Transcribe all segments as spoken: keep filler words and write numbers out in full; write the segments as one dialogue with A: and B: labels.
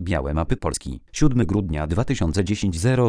A: Białe mapy Polski. siódmego grudnia dwa tysiące dziesiątego.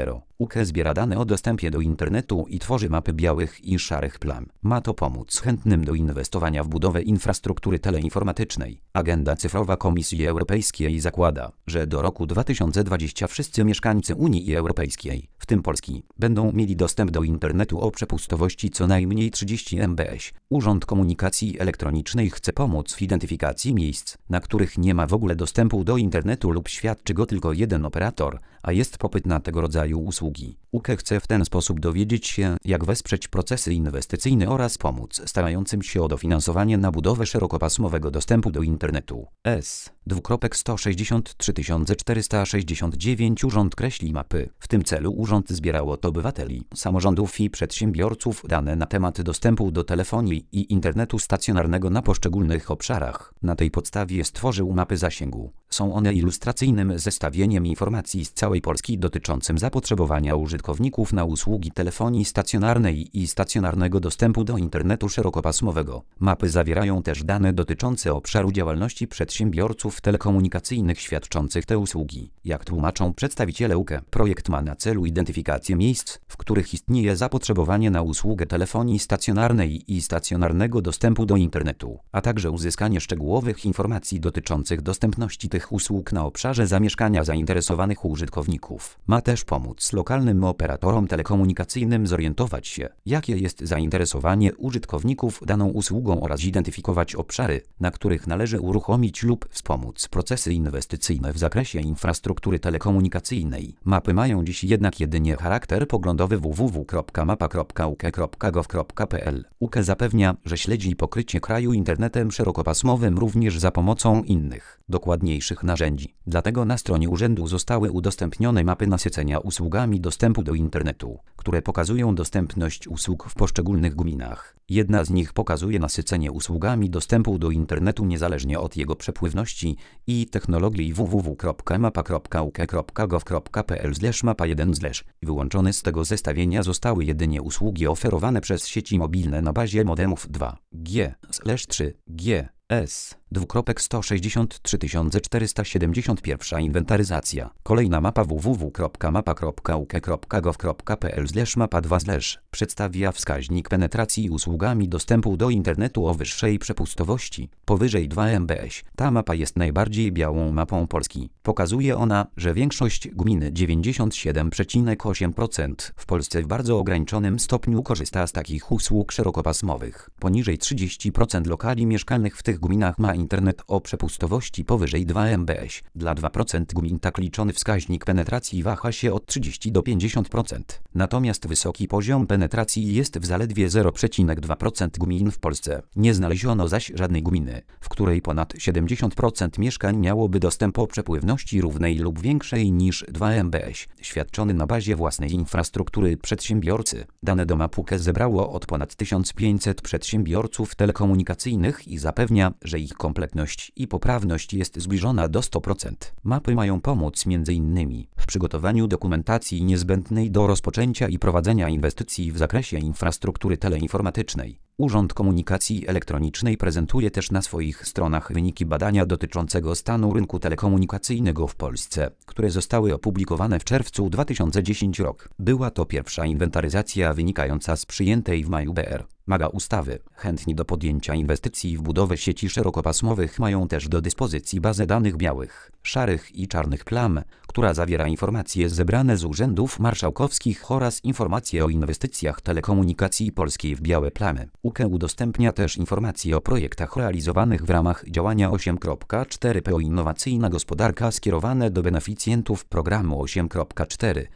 A: U K E zbiera dane o dostępie do internetu i tworzy mapy białych i szarych plam. Ma to pomóc chętnym do inwestowania w budowę infrastruktury teleinformatycznej. Agenda cyfrowa Komisji Europejskiej zakłada, że do roku dwa tysiące dwudziestego wszyscy mieszkańcy Unii Europejskiej, w tym Polski, będą mieli dostęp do internetu o przepustowości co najmniej trzydzieści megabitów. Urząd Komunikacji Elektronicznej chce pomóc w identyfikacji miejsc, na których nie ma w ogóle dostępu do internetu lub świadczy go tylko jeden operator, a jest popyt na tego rodzaju usługi. U K E chce w ten sposób dowiedzieć się, jak wesprzeć procesy inwestycyjne oraz pomóc starającym się o dofinansowanie na budowę szerokopasmowego dostępu do internetu. S. sto sześćdziesiąt trzy tysiące czterysta sześćdziesiąt dziewięć Urząd kreśli mapy. W tym celu urząd zbierał od obywateli, samorządów i przedsiębiorców dane na temat dostępu do telefonii i internetu stacjonarnego na poszczególnych obszarach. Na tej podstawie stworzył mapy zasięgu. Są one ilustracyjnym zestawieniem informacji z całej Polski dotyczącym zapotrzebowania użytkowników na usługi telefonii stacjonarnej i stacjonarnego dostępu do internetu szerokopasmowego. Mapy zawierają też dane dotyczące obszaru działalności przedsiębiorców telekomunikacyjnych świadczących te usługi. Jak tłumaczą przedstawiciele U K E, projekt ma na celu identyfikację miejsc, w których istnieje zapotrzebowanie na usługę telefonii stacjonarnej i stacjonarnego dostępu do internetu, a także uzyskanie szczegółowych informacji dotyczących dostępności tych usług na obszarze zamieszkania zainteresowanych użytkowników. Ma też pomóc lokalnym operatorom telekomunikacyjnym zorientować się, jakie jest zainteresowanie użytkowników daną usługą oraz zidentyfikować obszary, na których należy uruchomić lub wspomóc procesy inwestycyjne w zakresie infrastruktury telekomunikacyjnej. Mapy mają dziś jednak jedynie charakter poglądowy. w w w kropka mapa kropka u k e kropka gov kropka p l. U K E zapewnia, że śledzi pokrycie kraju internetem szerokopasmowym również za pomocą innych, dokładniejszych narzędzi. Dlatego na stronie urzędu zostały udostępnione mapy nasycenia usługami dostępu do internetu, które pokazują dostępność usług w poszczególnych gminach. Jedna z nich pokazuje nasycenie usługami dostępu do internetu niezależnie od jego przepływności i technologii. w w w kropka mapa kropka u k e kropka gov kropka p l slash mapa jeden slash. Wyłączone z tego zestawienia zostały jedynie usługi oferowane przez sieci mobilne na bazie modemów dwa G trzy G S. sto sześćdziesiąt trzy tysiące czterysta siedemdziesiąt jeden Inwentaryzacja. Kolejna mapa. w w w kropka mapa kropka u k e kropka gov kropka p l slash mapa dwa slash przedstawia wskaźnik penetracji usługami dostępu do internetu o wyższej przepustowości, powyżej dwa megabity. Ta mapa jest najbardziej białą mapą Polski. Pokazuje ona, że większość gmin, dziewięćdziesiąt siedem przecinek osiem procent, w Polsce w bardzo ograniczonym stopniu korzysta z takich usług szerokopasmowych. Poniżej trzydzieści procent lokali mieszkalnych w tych gminach ma internet o przepustowości powyżej dwa megabity. Dla dwa procent gmin tak liczony wskaźnik penetracji waha się od trzydziestu do pięćdziesięciu procent. Natomiast wysoki poziom penetracji jest w zaledwie zero przecinek dwa procent gmin w Polsce. Nie znaleziono zaś żadnej gminy, w której ponad siedemdziesiąt procent mieszkań miałoby dostęp o przepływności równej lub większej niż dwa megabity, świadczony na bazie własnej infrastruktury przedsiębiorcy. Dane do map U K E zebrało od ponad tysiąc pięćset przedsiębiorców telekomunikacyjnych i zapewnia, że ich kompletność i poprawność jest zbliżona do stu procent. Mapy mają pomóc między innymi w przygotowaniu dokumentacji niezbędnej do rozpoczęcia i prowadzenia inwestycji w zakresie infrastruktury teleinformatycznej. Urząd Komunikacji Elektronicznej prezentuje też na swoich stronach wyniki badania dotyczącego stanu rynku telekomunikacyjnego w Polsce, które zostały opublikowane w czerwcu dwa tysiące dziesiątego roku. Była to pierwsza inwentaryzacja wynikająca z przyjętej w maju B R Maga ustawy. Chętni do podjęcia inwestycji w budowę sieci szerokopasmowych mają też do dyspozycji bazę danych białych, szarych i czarnych plam, która zawiera informacje zebrane z urzędów marszałkowskich oraz informacje o inwestycjach telekomunikacji polskiej w białe plamy. U K E udostępnia też informacje o projektach realizowanych w ramach działania osiem kropka cztery P O Innowacyjna Gospodarka skierowane do beneficjentów programu osiem kropka cztery.